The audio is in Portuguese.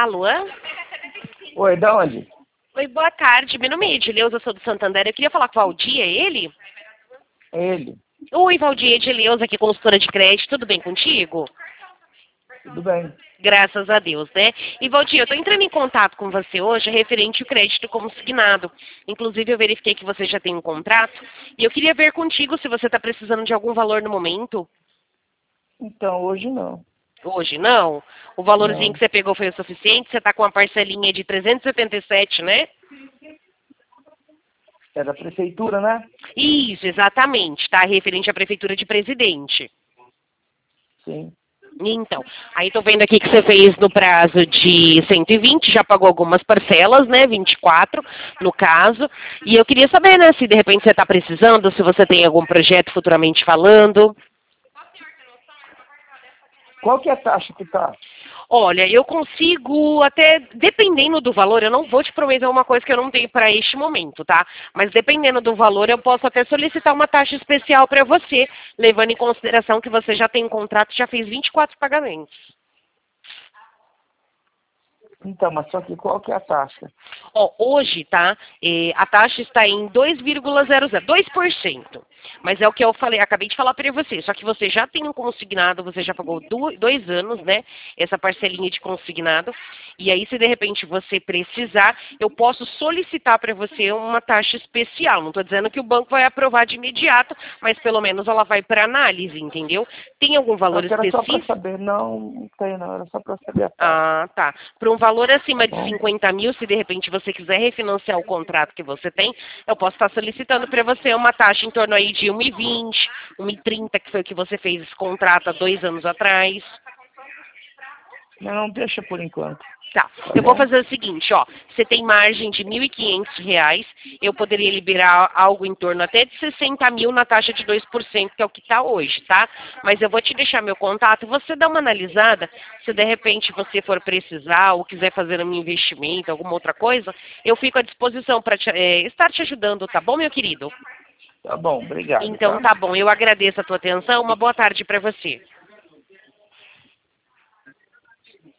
Alô? Oi, da onde? Oi, boa tarde. Meu nome é Edileuza, sou do Santander. Eu queria falar com o Valdir, é ele? É ele. Oi, Valdir, Edileuza aqui, consultora de crédito. Tudo bem contigo? Tudo bem. Graças a Deus, né? E, Valdir, eu estou entrando em contato com você hoje referente ao crédito consignado. Inclusive, eu verifiquei que você já tem um contrato. E eu queria ver contigo se você está precisando de algum valor no momento. Então, hoje não. Hoje, não? O valorzinho Não. que você pegou foi o suficiente? Você está com uma parcelinha de 377, né? É da prefeitura, né? Isso, exatamente, tá? Referente à Prefeitura de Presidente. Sim. Então, aí tô vendo aqui que você fez no prazo de 120, já pagou algumas parcelas, né? 24, no caso. E eu queria saber, né, se de repente você está precisando, se você tem algum projeto futuramente falando. Qual que é a taxa que tá? Olha, eu consigo até, dependendo do valor, eu não vou te prometer uma coisa que eu não tenho para este momento, tá? Mas dependendo do valor, eu posso até solicitar uma taxa especial para você, levando em consideração que você já tem um contrato e já fez 24 pagamentos. Então, mas só que qual que é a taxa? Ó, hoje, tá, a taxa está em 2,00, 2%. Mas é o que eu falei, acabei de falar para você. Só que você já tem um consignado, você já pagou 2 anos, né? Essa parcelinha de consignado. E aí, se de repente você precisar, eu posso solicitar para você uma taxa especial. Não estou dizendo que o banco vai aprovar de imediato, mas pelo menos ela vai para análise, entendeu? Tem algum valor Eu quero só para específico? saber. Não, não tem não. Era só para saber a taxa. Ah, tá. Para um valor acima de Bom. 50 mil, se de repente você quiser refinanciar o contrato que você tem, eu posso estar solicitando para você uma taxa em torno aí de 1,20, 1,30, que foi o que você fez esse contrato há 2 anos atrás. Não, deixa por enquanto. Tá, Tá eu vou bom? fazer o seguinte, ó, você tem margem de R$ 1.500, eu poderia liberar algo em torno até de 60 mil na taxa de 2%, que é o que está hoje, tá? Mas eu vou te deixar meu contato, você dá uma analisada, se de repente você for precisar ou quiser fazer um investimento, alguma outra coisa, eu fico à disposição para estar te ajudando, tá bom, meu querido? Tá bom, obrigado, Então tá? tá bom, eu agradeço a tua atenção, uma boa tarde para você.